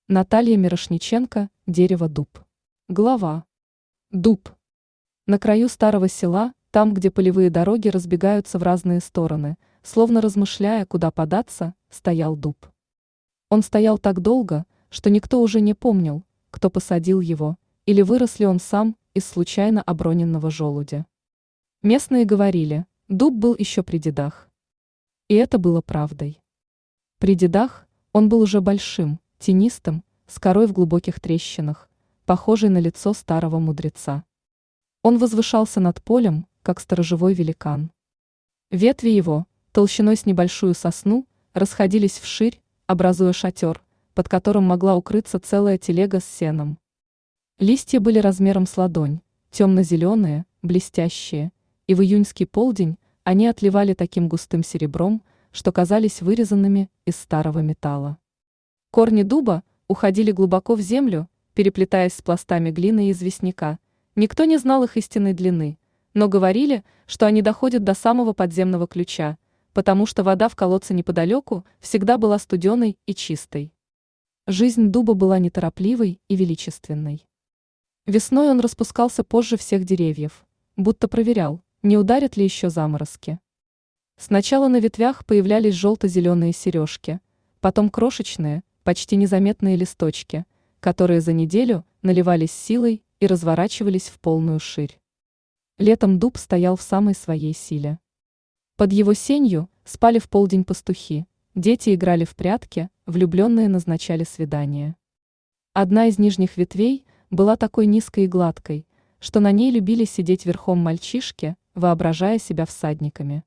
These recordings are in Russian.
Наталья Мирошниченко, дерево дуб. Глава. Дуб. На краю старого села, там, где полевые дороги разбегаются в разные стороны, словно размышляя, куда податься, стоял дуб. Он стоял так долго, что никто уже не помнил, кто посадил его, или вырос ли он сам из случайно оброненного желудя. Местные говорили, дуб был еще при дедах. И это было правдой. При дедах он был уже большим, тенистым, с корой в глубоких трещинах, похожий на лицо старого мудреца. Он возвышался над полем, как сторожевой великан. Ветви его, толщиной с небольшую сосну, расходились вширь, образуя шатер, под которым могла укрыться целая телега с сеном. Листья были размером с ладонь, темно-зеленые, блестящие, и в июньский полдень они отливали таким густым серебром, что казались вырезанными из старого металла. Корни дуба уходили глубоко в землю, переплетаясь с пластами глины и известняка. Никто не знал их истинной длины, но говорили, что они доходят до самого подземного ключа, потому что вода в колодце неподалеку всегда была студеной и чистой. Жизнь дуба была неторопливой и величественной. Весной он распускался позже всех деревьев, будто проверял, не ударят ли еще заморозки. Сначала на ветвях появлялись желто-зеленые сережки, потом крошечные, почти незаметные листочки, которые за неделю наливались силой и разворачивались в полную ширь. Летом дуб стоял в самой своей силе. Под его сенью спали в полдень пастухи, дети играли в прятки, влюбленные назначали свидания. Одна из нижних ветвей была такой низкой и гладкой, что на ней любили сидеть верхом мальчишки, воображая себя всадниками.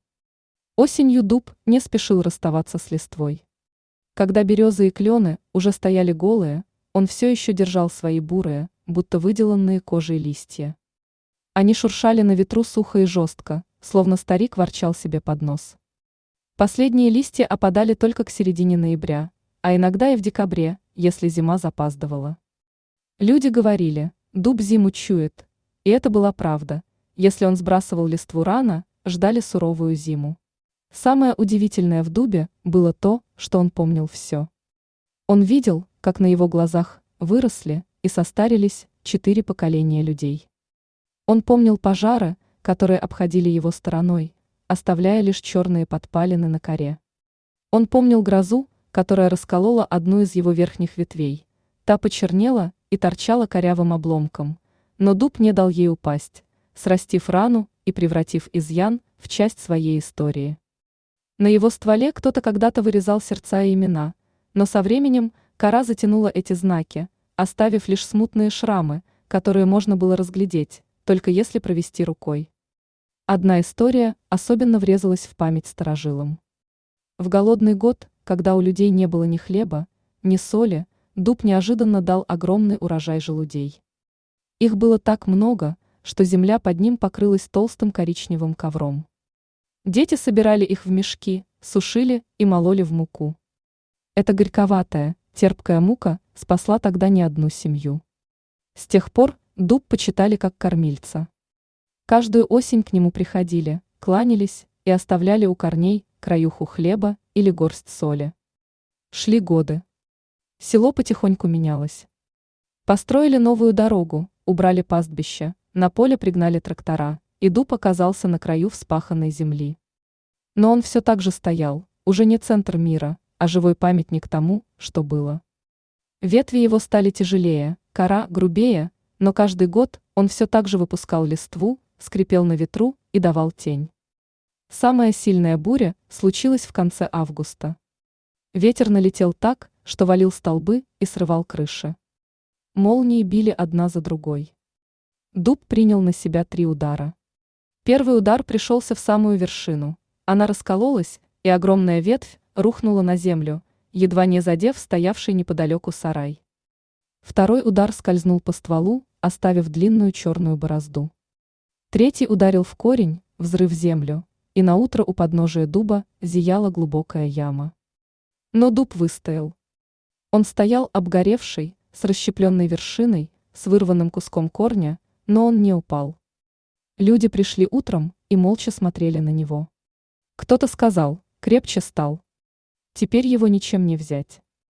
Осенью дуб не спешил расставаться с листвой. Когда березы и клены уже стояли голые, он все еще держал свои бурые, будто выделанные кожей листья. Они шуршали на ветру сухо и жестко, словно старик ворчал себе под нос. Последние листья опадали только к середине ноября, а иногда и в декабре, если зима запаздывала. Люди говорили, дуб зиму чует, и это была правда. Если он сбрасывал листву рано, ждали суровую зиму. Самое удивительное в дубе было то, что он помнил все. Он видел, как на его глазах выросли и состарились 4 поколения людей. Он помнил пожары, которые обходили его стороной, оставляя лишь черные подпалины на коре. Он помнил грозу, которая расколола одну из его верхних ветвей. Та почернела и торчала корявым обломком, но дуб не дал ей упасть, срастив рану и превратив изъян в часть своей истории. На его стволе кто-то когда-то вырезал сердца и имена, но со временем кора затянула эти знаки, оставив лишь смутные шрамы, которые можно было разглядеть, только если провести рукой. Одна история особенно врезалась в память старожилам. В голодный год, когда у людей не было ни хлеба, ни соли, дуб неожиданно дал огромный урожай желудей. Их было так много, что земля под ним покрылась толстым коричневым ковром. Дети собирали их в мешки, сушили и мололи в муку. Эта горьковатая, терпкая мука спасла тогда не одну семью. С тех пор дуб почитали как кормильца. Каждую осень к нему приходили, кланялись и оставляли у корней краюху хлеба или горсть соли. Шли годы. Село потихоньку менялось. Построили новую дорогу, убрали пастбище, на поле пригнали трактора, и дуб оказался на краю вспаханной земли. Но он все так же стоял, уже не центр мира, а живой памятник тому, что было. Ветви его стали тяжелее, кора грубее, но каждый год он все так же выпускал листву, скрипел на ветру и давал тень. Самая сильная буря случилась в конце августа. Ветер налетел так, что валил столбы и срывал крыши. Молнии били одна за другой. Дуб принял на себя 3 удара. Первый удар пришелся в самую вершину. Она раскололась, и огромная ветвь рухнула на землю, едва не задев стоявший неподалеку сарай. Второй удар скользнул по стволу, оставив длинную черную борозду. Третий ударил в корень, взрыв землю, и наутро у подножия дуба зияла глубокая яма. Но дуб выстоял. Он стоял обгоревший, с расщепленной вершиной, с вырванным куском корня, но он не упал. Люди пришли утром и молча смотрели на него. Кто-то сказал, крепче стал. Теперь его ничем не взять.